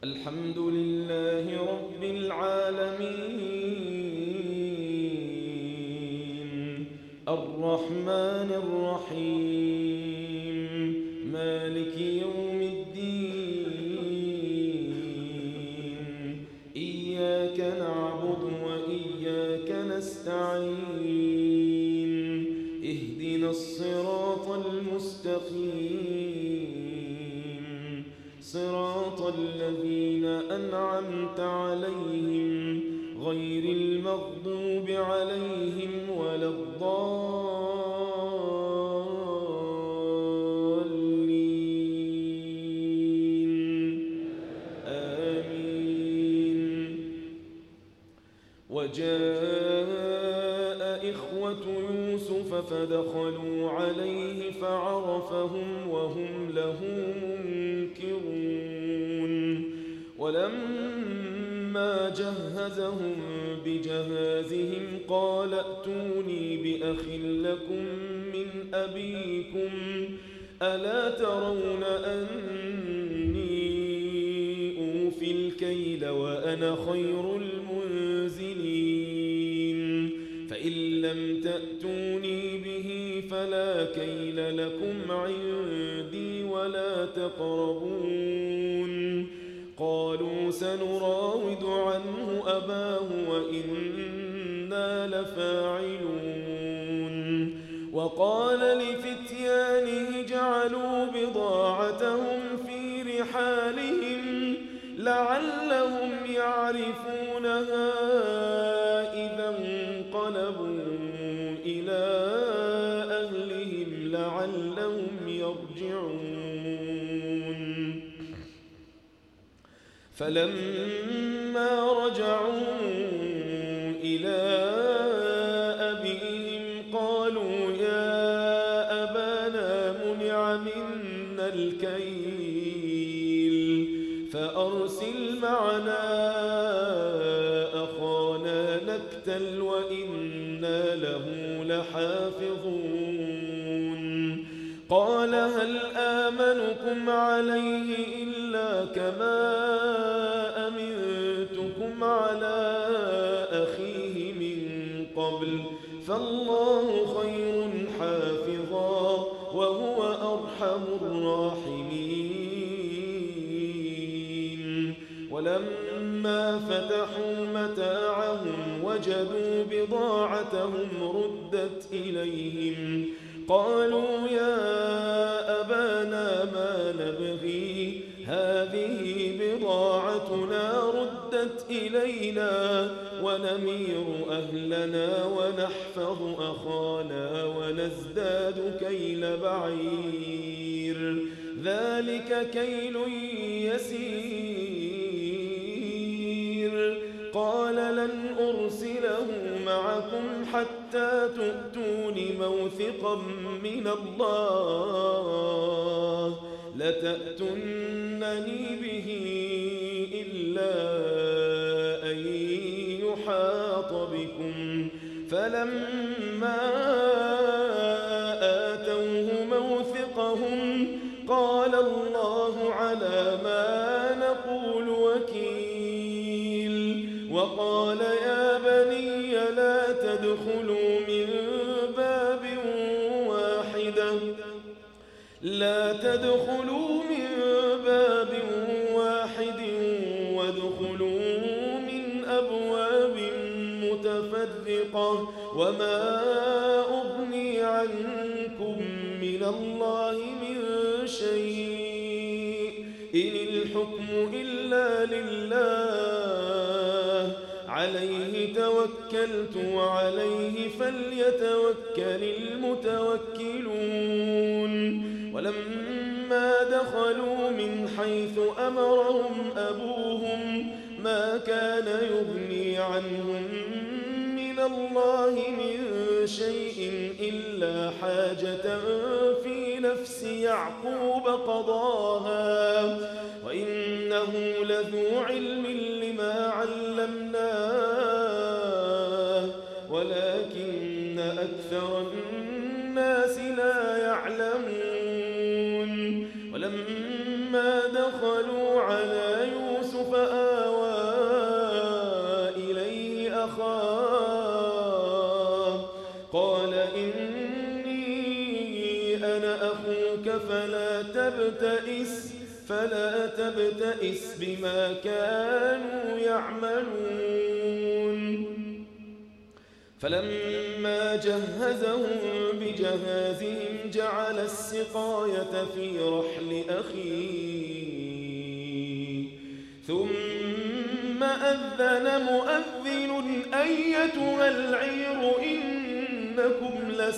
الحمد لله رب العالمين الرحمن الرحيم مالك يوم الدين إياك نعبد وإياك نستعين اهدنا الصراط المستقيم صراط الذين أنعمت عليهم غير المغضوب عليهم ولا الضالين آمين. وجاء إخوة يوسف فدخلوا عليه فعرفهم وهم له منكرون ولما جهزهم بجهازهم قال ائتوني بأخ لكم من أبيكم ألا ترون أني أوفي الكيل وأنا خير المنزلين فإن لم تأتوني به فلا كيل لكم عندي ولا تقربون قالوا سنراود عنه أباه وإنا لفاعلون وقال لفتيانه جعلوا بضاعتهم في رحالهم لعلهم يعرفونها إذا انقلبوا إلى أهلهم لعلهم يرجعون فلما رجعوا إلى أبيهم قالوا يا أبانا منع منا الكيل فأرسل معنا أخانا نكتل وإنا له لحافظون قال هل آمنكم عليه إلا كما أمنتكم على أخيه من قبل فالله خير حافظا وهو أرحم الراحمين ولما فتحوا متاعهم وجدوا بضاعتهم ردت إليهم قالوا يا أبانا ما نبغي هذه بضاعتنا ردت إلينا ونمير أهلنا ونحفظ أخانا ونزداد كيل بعير ذلك كيل يسير قال لن أرسله معكم حتى تؤتون موثقا من الله لتأتونني به إلا أن يحاط بكم فلما آتوه موثقهم قال الله على ما نقول وكيل وقال يا بني لا تدخلوا من باب واحد وادخلوا من أبواب متفرقة وما أغني عنكم من الله من شيء إن الحكم إلا لله عليه توكلت وعليه فليتوكل المتوكلون ولما دخلوا من حيث أمرهم أبوهم ما كان يغني عنهم من الله من شيء إلا حاجة في نفس يعقوب قضاها وإنه لذو علم لما علمناه ولكن أكثر الناس لا يعلمون ولما دخلوا على يوسف فآوى إليه أخاه قال إني أنا أخوك فلا تبتئس بما كانوا يعملون فلما جهزهم بجهازهم جعل السقاية في رحل أخيه ثم أذن مؤذن أيتها العير إنكم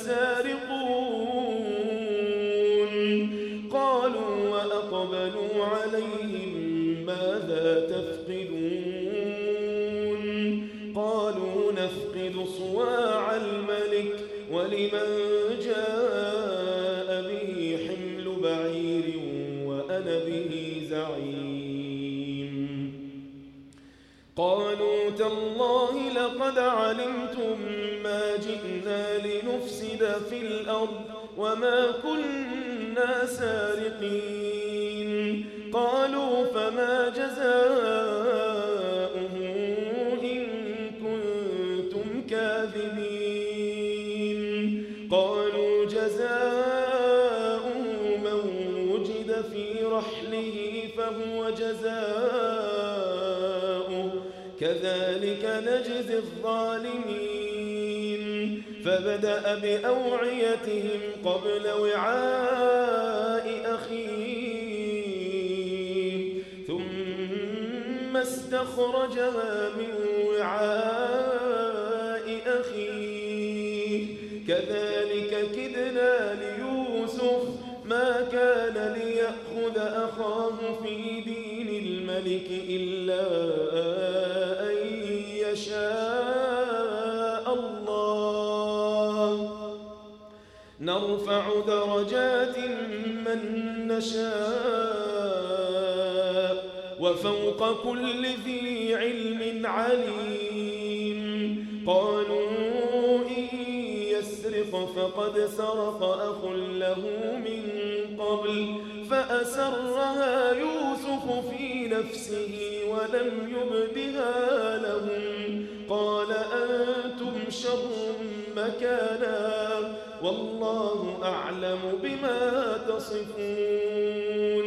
لسارقون قالوا وأقبلوا عليهم ماذا تفقدون قالوا نفقد صواع الملك ولمن جاء به حمل بعير وأنا به زعيم قالوا تالله لقد علمتم ما جئنا لنفسد في الأرض وما كنا سارقين قالوا فما جزاؤه إن كنتم كاذبين قالوا جزاؤه من وجد في رحله فهو جزاؤه كذلك نجزي الظالمين فبدأ بأوعيتهم قبل وعاء أخيه ثم استخرجها من وعاء أخيه كذلك كدنا ليوسف ما كان ليأخذ أخاه في دين الملك إلا أن يشاء الله نرفع درجات من نشاء وفوق كل ذي علم عليم قالوا إن يسرق فقد سرق أخ له من قبل فأسرها يوسف في نفسه ولم يبدها لهم قال أنتم شر مكانا والله أعلم بما تصفون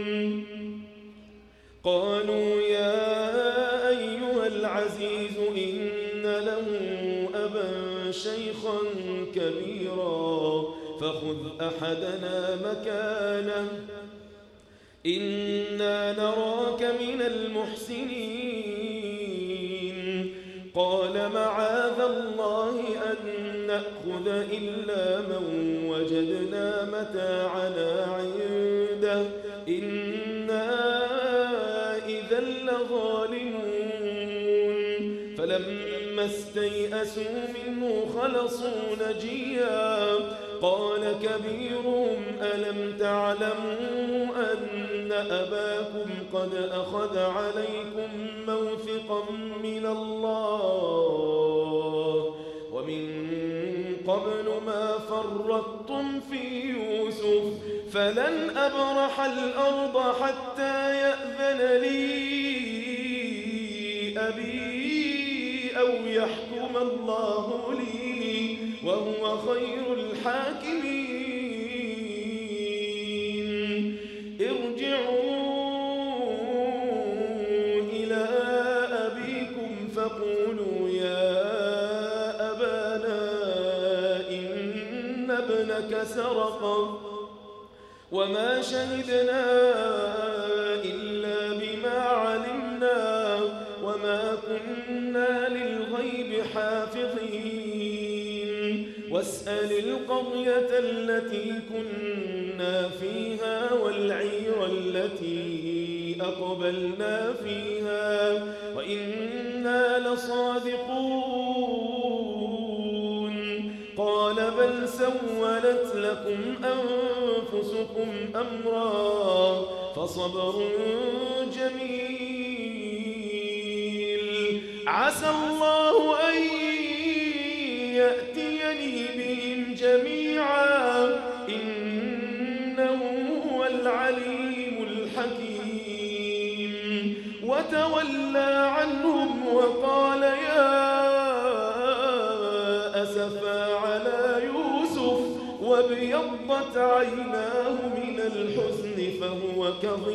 قالوا يا أيها العزيز إن له أبا شيخا كبيرا فخذ أحدنا مكانه إنا نراك من المحسنين قال معاذ الله أن نأخذ إلا من وجدنا متاعنا عنده إنا إذا لظالمون فلما استيئسوا منه خلصوا نجيا قال كبيرهم ألم تعلموا أن أباكم قد أخذ عليكم موثقا من الله ومن قبل ما فرطتم في يوسف فلن أبرح الأرض حتى يأذن لي أبي أو يحكم الله لي وهو خير الحاكمين ارجعوا إلى أبيكم فقولوا يا أبانا إن ابنك سرق وما شهدنا إلا بما علمنا وما كنا للغيب حافظين واسأل القرية التي كنا فيها والعير التي أقبلنا فيها وإنا لصادقون قال بل سولت لكم أنفسكم أمرا فصبر جميل عسى الله أن يأتيني بهم جميعا إنه هو العليم الحكيم وتولى عنهم وقال يا أسفا على يوسف وابيضت عيناه من الحزن فهو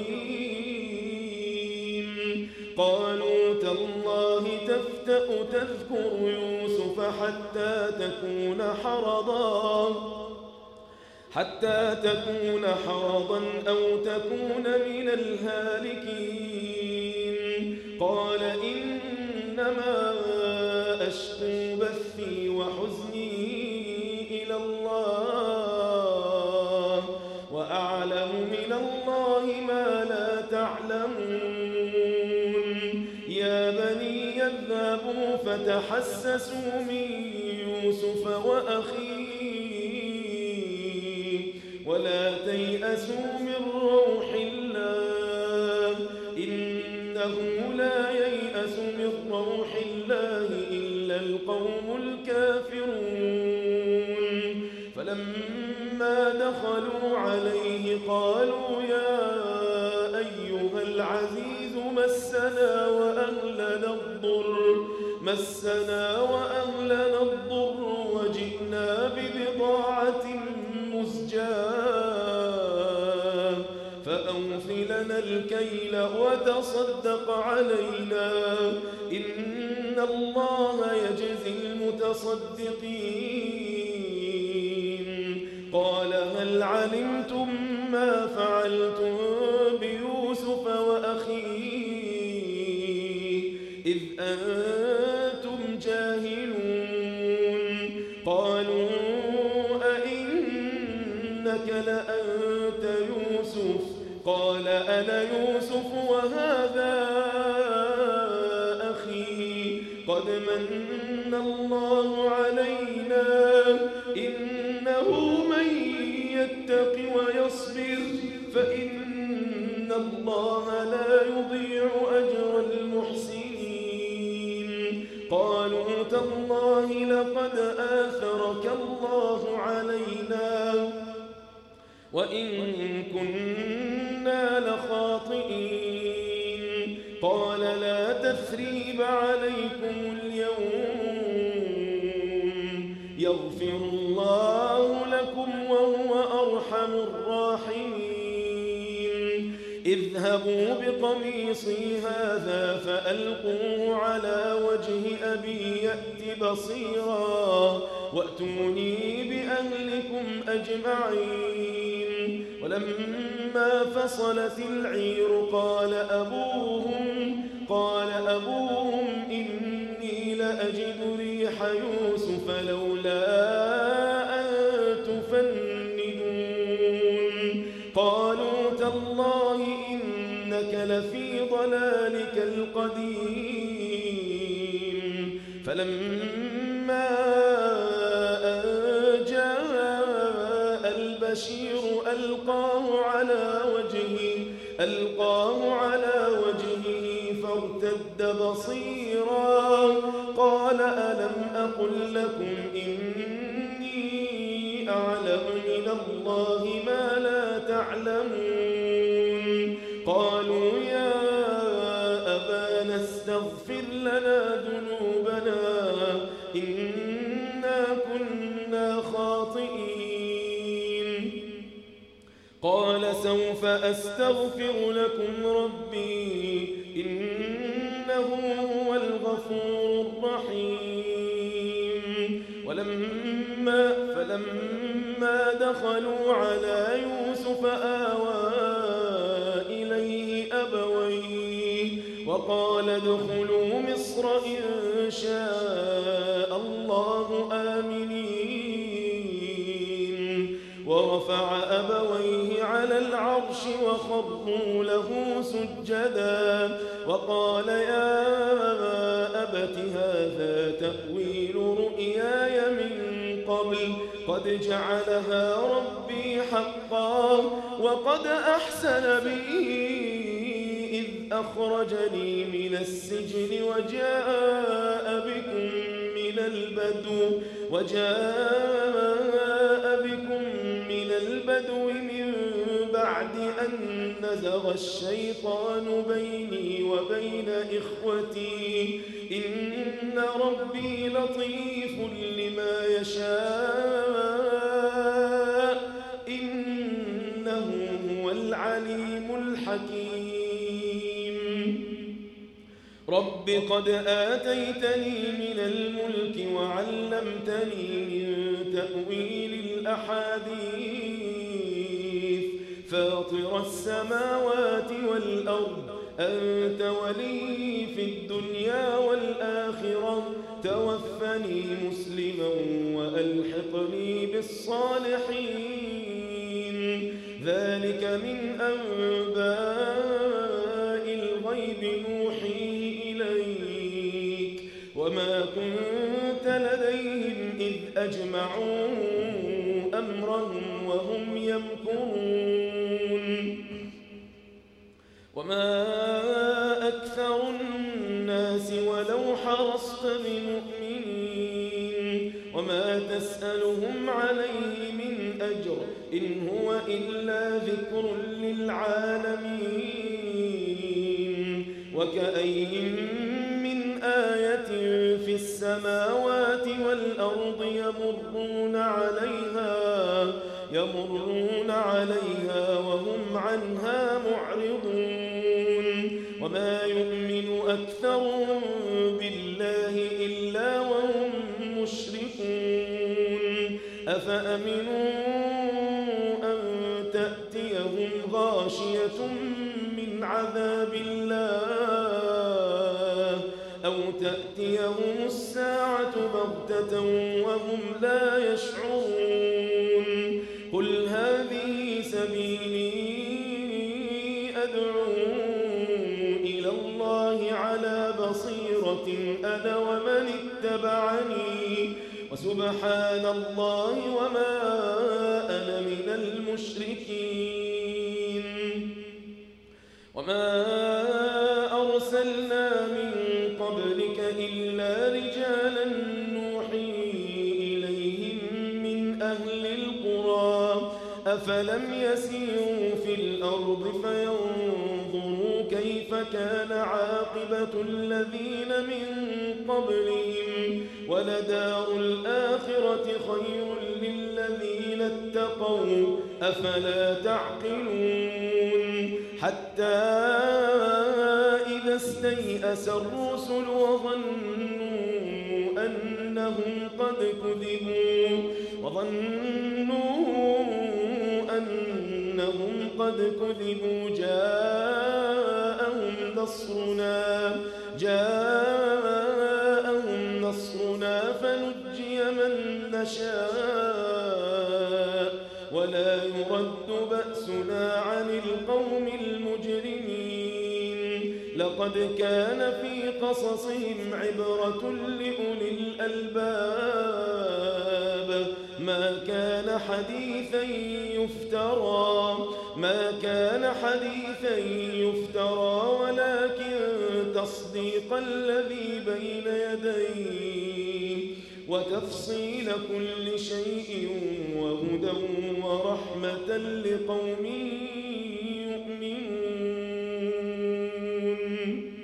كظيم. قالوا تالله تفتأ تذكر يوسف حتى تكون حرضا أو تكون من الهالكين. قال إنما أشكو بثي وحزني إلى الله وأعلم من الله ما لا تعلمون. يا بني اذهبوا فتحسسوا من يوسف وأخيه ولا تيأسوا من روح الله إنه لا ييأس من روح الله إلا القوم الكافرون. فلما دخلوا عليه قالوا يا أيها العزيز مسنا وأهلنا الضر وجئنا ببضاعة مزجاة فأوف لنا الكيل وتصدق علينا إن الله يجزي المتصدقين. قال هل علمتم ما فعلتم بيوسف وأخيه إذ أنتم جاهلون؟ قالوا أئنك لأنت يوسف؟ قال أنا يوسف وهذا أخي قد من الله علينا إنه من يتق ويصبر فإن الله لا يضيع أجر المحسنين. قالوا تالله لقد آثرك الله علينا وإن كنا لخاطئين. قال لا تثريب عليكم اليوم يغفر الله لكم وهو أرحم الراحمين. اذهبوا بقميصي هذا فألقوه على وجه أبي يأت بصيرا وأتوني بأهلكم أجمعين. ولما فصلت العير قال أبوهم إني لأجد ريح يوسف لولا أن تفندون. قالوا تالله إنك لفي ضلالك القديم. فلما أن جاء البشير ألقاه على وجهه فارتد بصيرا قال ألم أقل لكم إني أعلم من الله ما لا تعلمون. قالوا يا أبانا استغفر لنا ذنوبنا إنا كنا خاطئين. قال سوف أستغفر لكم ربي إنه هو الغفور الرحيم. فلما دخلوا على يوسف آوى إليه أبويه وقال ادخلوا مصر إن شاء الله آمنين. ورفع أبويه على العرش وخروا له سجدا وقال يا أبت هذا تأويل رؤياي من قبل قد جعلها ربي حقا وقد أحسن بي إذ أخرجني من السجن وجاء بكم من البدو من بعد أن نزغ الشيطان بيني وبين إخوتي إن ربي لطيف لما يشاء إنه هو العليم الحكيم رب قد آتيتني من الملك وعلمتني من تأويل الأحاديث فاطر السماوات والأرض أنت ولي في الدنيا والآخرة توفني مسلما وألحقني بالصالحين ذلك من أنباء الغيب نوحيه إليك وما كنت لديهم إذ أجمعوا أمرهم وهم يمكرون وما أكثر الناس ولو حرصت بمؤمنين وما تسألهم عليه من أجر إن هو إلا ذكر للعالمين وكأين من آية في السماوات والأرض يمرون عليها وهم عنها معرضون وما يؤمن أكثرهم بالله إلا وهم مشركون أفأمنوا أن تأتيهم غاشية من عذاب الله أو تأتيهم الساعة بغتة وهم لا يشعرون قل هذه سبيلي أدعو إلى الله على بصيرة أنا ومن اتبعني وسبحان الله وما أنا من المشركين وما أرسلنا من قبلك إلا رجالا نوحي إليهم من أهل القرى أفلم يسيروا في الأرض فينظروا كيف كان عاقبة الذين من قبلهم ولدار الآخرة خير للذين اتقوا أفلا تعقلون حتى إذا استيأس الرسل وظنوا أنهم قد كذبوا جاءهم نصرنا فنجي من نشاء ولا يرد بأسنا عن القوم المجرمين لقد كان في قصصهم عبرة لأولي الألباب ما كان حديثا يفترى ولكن تصديق الذي بين يديه وتفصيل كل شيء وهدى ورحمة لقوم يؤمنون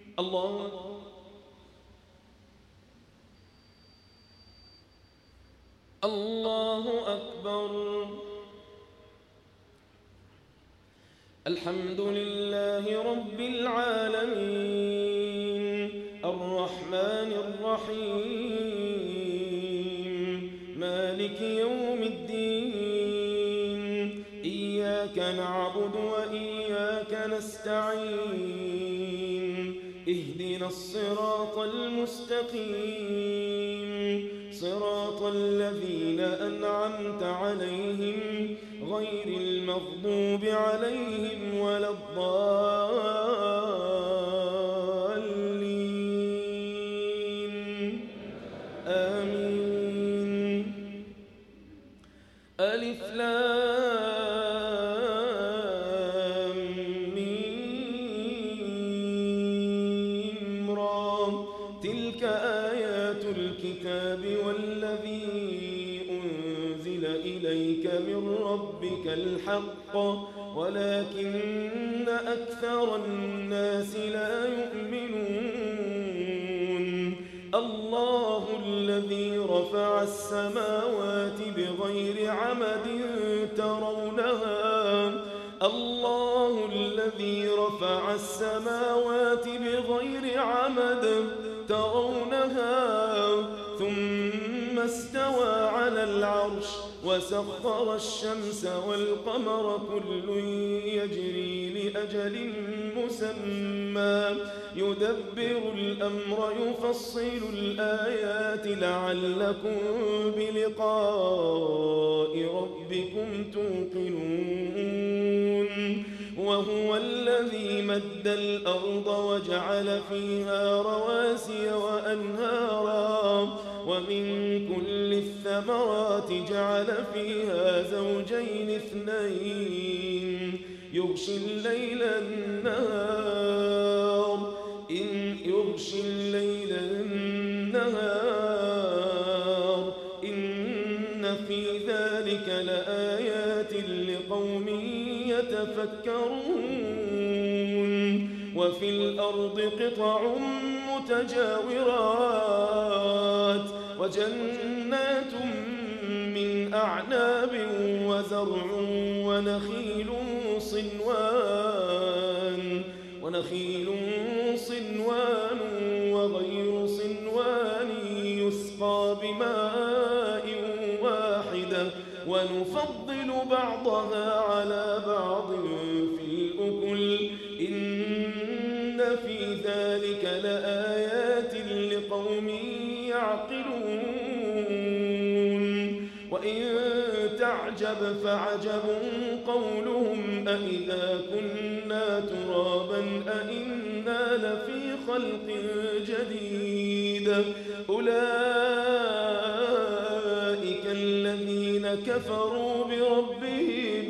الله أكبر الحمد لله رب العالمين الرحمن الرحيم مالك يوم الدين إياك نعبد وإياك نستعين اهدنا الصراط المستقيم صراط الذين أنعمت عليهم غير المغضوب عليهم ولا الضالين آمين ألف لام ميم را تلك آيات الكتاب والذي أنزل إليك من ربك الحق ولكن أكثر الناس لا السماوات بغير عمد ترونها الله الذي رفع السماوات بغير عمد ترونها ثم استوى على العرش وسخر الشمس والقمر كل يجري لأجل مسمى يدبر الأمر يفصل الآيات لعلكم بلقاء ربكم توقنون وهو الذي مد الأرض وجعل فيها رواسي وأنهارا ومن كل الثمرات جعل فيها زوجين اثنين يغشي الليل النهار إن في ذلك لآيات لقوم يتفكرون وفي الأرض قطع متجاورات وجنات من أعناب وزرع ونخيل صنوان وغير صنوان يسقى بماء واحد ونفضل بعضها على بعض في الأكل إن في ذلك لآيات لقوم يعقلون وإن تعجب فعجب قولهم أإذا كنا ترابا أإنا لفي خلق جديد أولئك الذين كفروا بربهم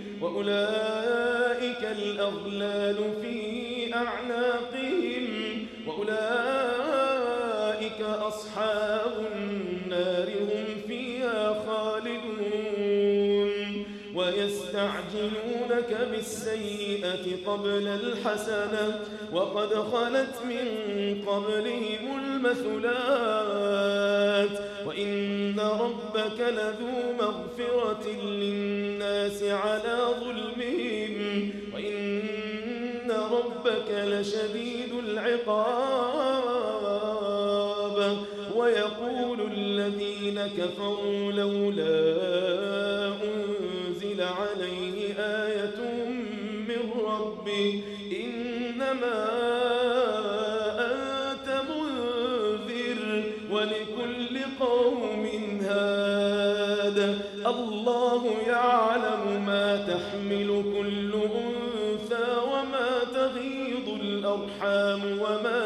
وأولئك الأغلال في أعناقهم وأولئك أصحاب النار هم فيها خالدون ويستعجلونك بالسيئة قبل الحسنة وقد خلت من قبلهم المثلات وإن ربك لذو مغفرة للناس على ظلمهم وإن ربك لشديد العقاب ويقول الذين كفروا لولا أنزل عليه آية من ربه إنما أنت منذر ولكل قوم هاد الله يعلم ما تحمل كل أنثى وما تغيض الأرحام وما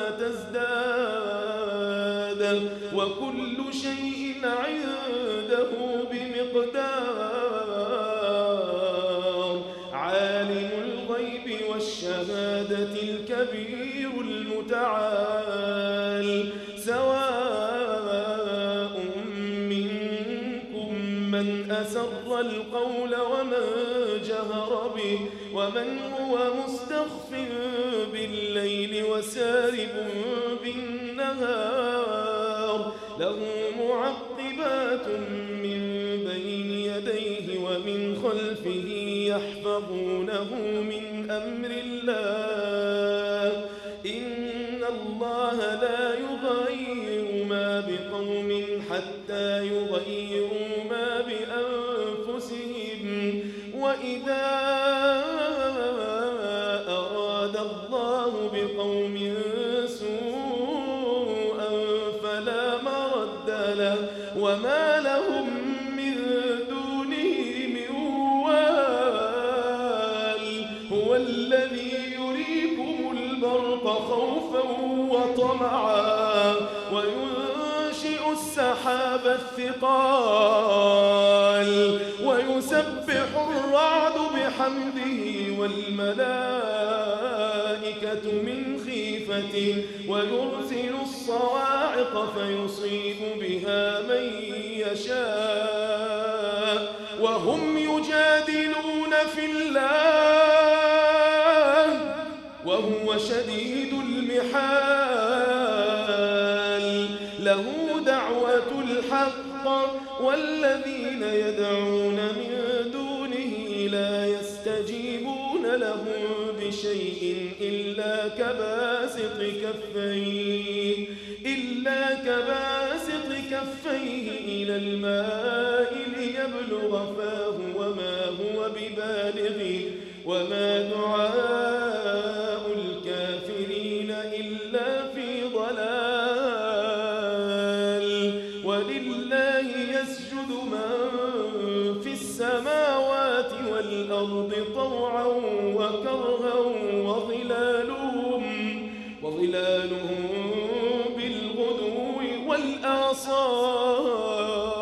تزداد وكل شيء عنده بمقدار عالم الغيب والشهادة الكبير المتعال سواء منكم من أسر القول ومن جهر به ومن هو مستخف بالليل وسارب بالنهار له معقبات من بين يديه ومن خلفه يحفظونه من أمر الله إن الله لا يغير ما بقوم حتى يغيروا ما بأنفسهم وإذا أراد الله بقوم سوءا فلا مرد له وما لهم من دونه من وال هو الذي يريكم البرق خوفا وطمعا وينشئ السحاب الثقال ويسبح الرعد بحمده والملائكة من خيفته ويرسل الصواعق فيصيب بها من يشاء وهم يجادلون في الله وهو شديد المحال له دعوة الحق والذين يدعون من دونه لا يستجيبون لهم بشيء إلا كباسط كفيه إلى الماء ليبلغ فاه وما هو ببالغه وما دعاء الكافرين إلا في ضلال. ولله يسجد من في السماوات والأرض طوعا وكرها وظلالهم بالغدو والآصال.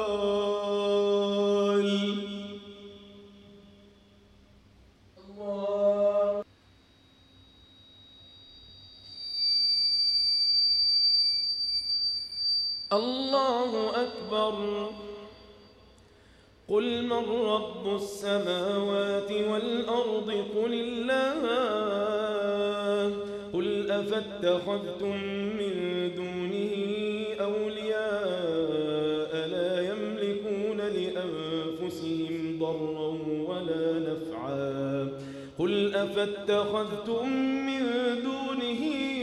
الله أكبر. قل من رب السماوات والأرض قل الله. قل أفاتخذتم من دونه أولياء لا يملكون لأنفسهم ضرا ولا نفعا. قل أفاتخذتم من دونه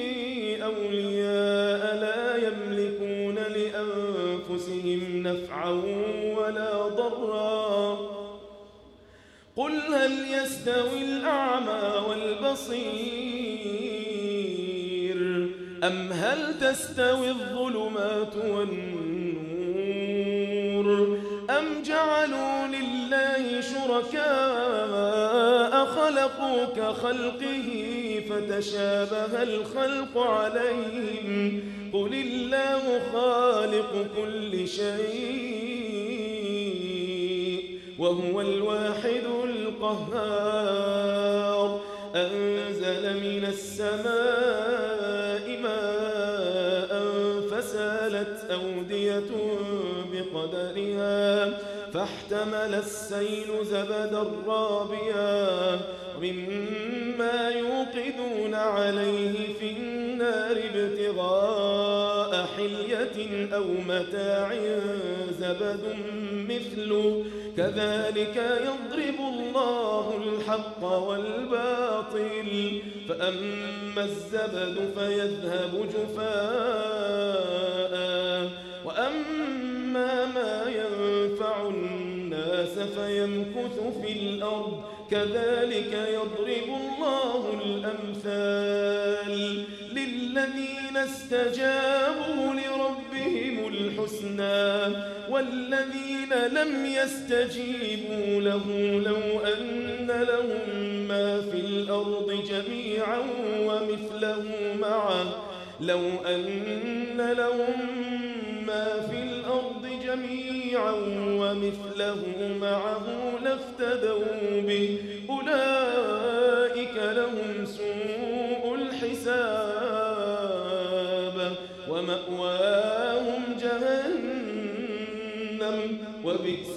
أولياء لا يملكون لأنفسهم نفعا ولا ضرا. قل هل يستوي الأعمى والبصير أم هل تستوي الظلمات والنور أم جعلوا لله شركاء خلقوا كخلقه فتشابه الخلق عليهم. قل الله خالق كل شيء وهو الواحد القهار. أنزل من السماء ماء فسالت أودية بقدرها فاحتمل السيل زبدا رابيا مما يوقدون عليه في النار ابتغاء حلية أو متاع زبد مثله كذلك يضرب الله الحق والباطل. فأما الزبد فيذهب جفاء وأما ما ينفع الناس فيمكث في الأرض كذلك يضرب الله الأمثال للذين استجابوا لربهم الحسنى والذين لم يستجيبوا له لو أن لهم ما في الأرض جميعا ومثله معه لافتدوا به أولئك لهم سوء الحساب ومأواهم جهنم وبئس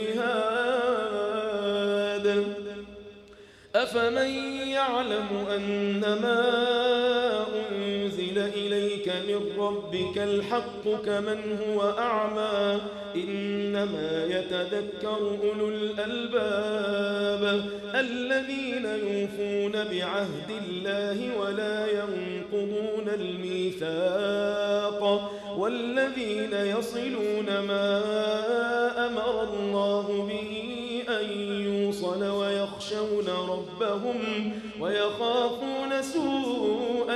المهاد. أفمن يعلم أنما أنزل إليك من ربك الحق كمن هو أعمى إنما يتذكر أولو الألباب الذين يوفون بعهد الله ولا ينقضون الميثاق والذين يصلون ما أمر الله به أن يوصل ويخشون ربهم ويخافون سوء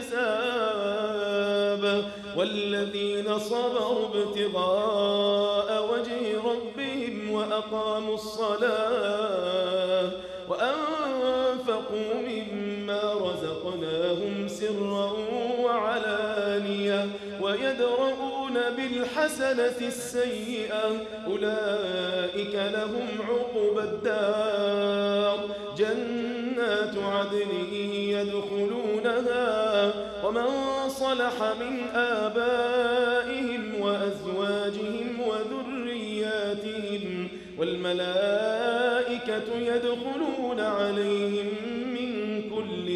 الحساب والذين صبروا ابتغاء وجه ربهم وأقاموا الصلاة وأنفقوا مما رزقناهم سرا وعلانية ويدرؤون بالحسنة السيئة أولئك لهم عقبى الدار جنات عدن يدخلونها ومن صلح من آبائهم وأزواجهم وذرياتهم والملائكة يدخلون عليهم من كل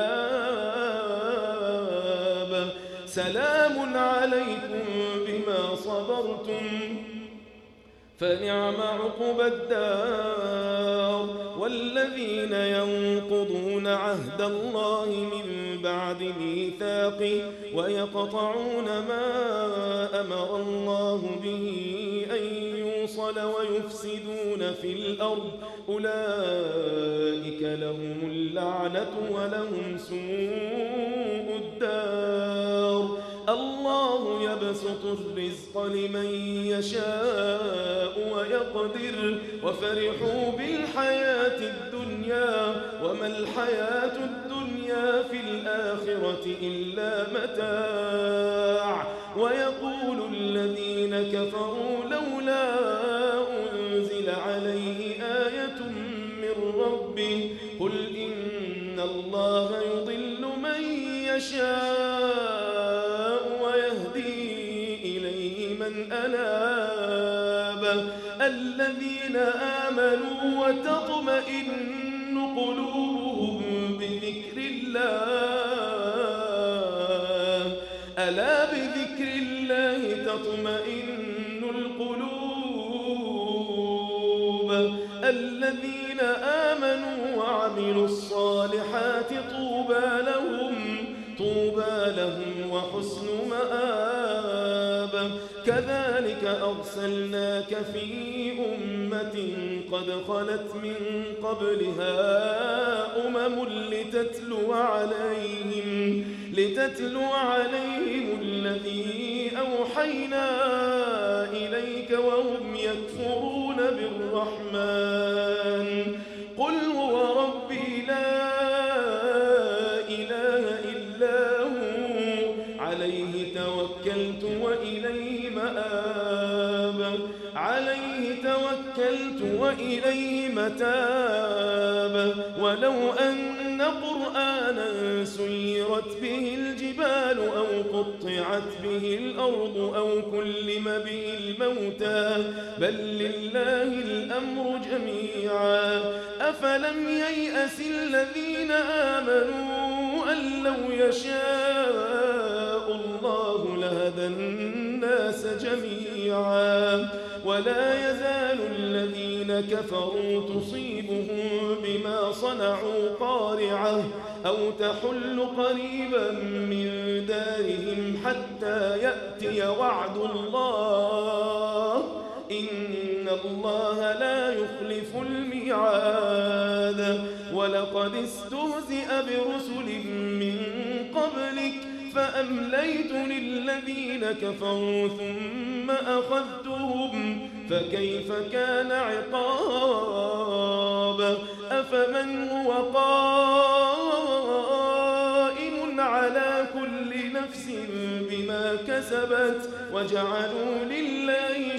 باب سلام عليكم بما صبرتم فنعم عقبى الدار. والذين ينقضون عهد الله من بعد ميثاقه ويقطعون ما أمر الله به أن يوصل ويفسدون في الأرض أولئك لهم اللعنة ولهم سوء الدار. الله يبسط الرزق لمن يشاء ويقدر وفرحوا بالحياة الدنيا وما الحياة الدنيا في الآخرة إلا متاع. ويقول الذين كفروا لولا أنزل عليه آية من ربه قل إن الله يضل من يشاء ويهدي إليه من أناب. الذين آمنوا وتطمئن قلوبهم بذكر الله ألا بذكر الله تطمئن القلوب. الذين آمنوا وعملوا الصالحات طوبى لهم وحسن مآب. كذلك أرسلناك في أمة قد خلت من قبلها أمم لتتلو عليهم الذي أوحينا إليك وهم يكفرون بالرحمن. قل هو ربي لا إله إلا هو عليه توكلت وإليه متاب. ولو أن قرآنا سيرت به الجبال أو قطعت به الأرض أو كلم به الموتى بل لله الأمر جميعا. أفلم ييأس الذين آمنوا أن لو يشاء الله لهدى الناس جميعا. ولا يزال الذين كفروا تصيبهم بما صنعوا قارعة أو تحل قريبا من دارهم حتى يأتي وعد الله إن الله لا يخلف الميعاد. ولقد استهزئ برسل من قبلك فأمليت للذين كفروا ثم أخذتهم فكيف كان عقاب. أفمن هو قائم على كل نفس بما كسبت وجعلوا لله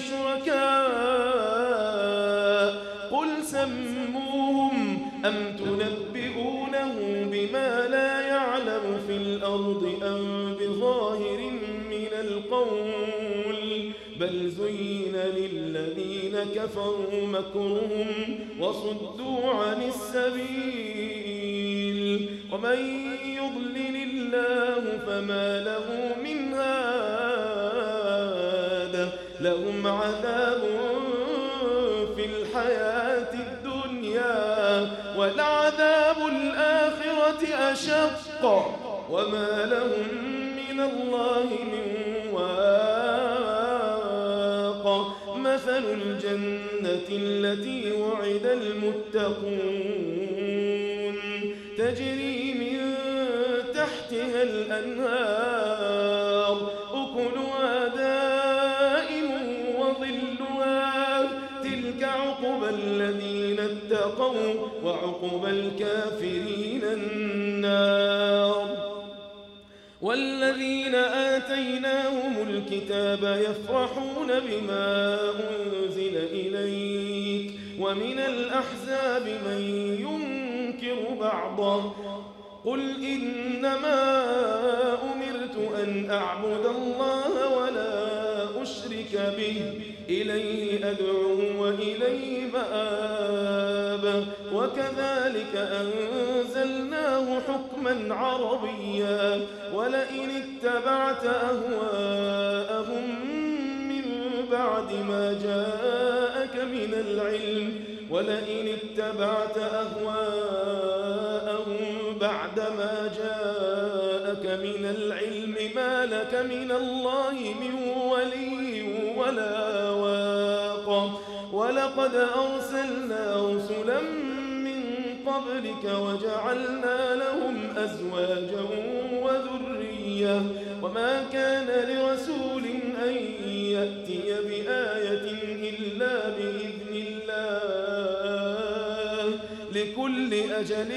شركاء قل سموهم أم تنبئونه بما لا يعلم في الأرض أم بظاهر من القول بل زين للذين كفروا مكرهم وصدوا عن السبيل ومن يضلل الله فما له من هاد. لهم عذاب في الحياة الدنيا ولعذاب الآخرة أشق وما لهم من الله من واق. مثل الجنة التي وعد المتقون تجري من تحتها الأنهار أكلها دائم وظلها تلك عقبى الذين اتقوا وعقبى الكافرين النار. والذين آتيناهم الكتاب يفرحون بما أنزل إليك ومن الأحزاب من ينكر بعضه قل إنما أمرت أن أعبد الله ولا أشرك به إليه أدعو وإليه مآب. وكذلك أنزلناه حكما عربيا ولئن اتبعت أهواءهم من بعد ما جاءك من العلم ما لك من الله من ولي ولا واق ولقد أرسلنا رسلا من قبلك وجعلنا لهم أزواجا وذرية وما كان لرسول أن يأتي بآية إلا بإذن الله لكل أجل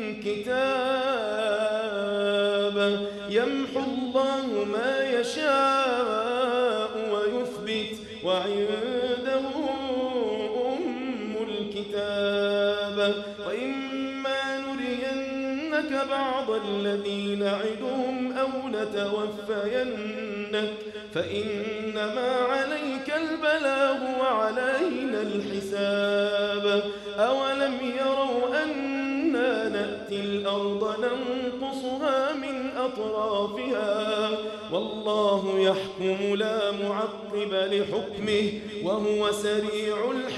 كتاب يمحو الله ما يشاء ويثبت وعنده أم الكتاب وإما نرينك بعض الذي نعدهم أو نتوفينك فإنما عليك البلاغ وعلينا الحساب أولم يروا أنا نأتي الأرض ننقصها من أطرافها والله يحكم لا معقب لحكمه وهو سريع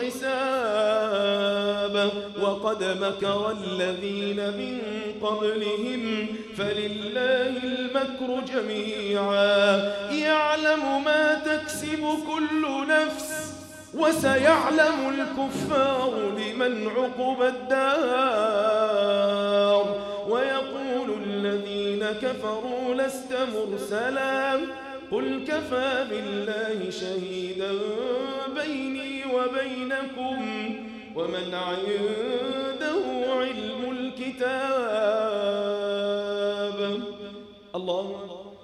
الحساب وقد مكر الذين من قبلهم فلله المكر جميعا يعلم ما تكسب كل نفس وسيعلم الكفار لمن عقب الدار ويقول الذين كفروا لست مرسلا قل كفى بالله شهيدا بيني وبينكم ومن عنده علم الكتاب الله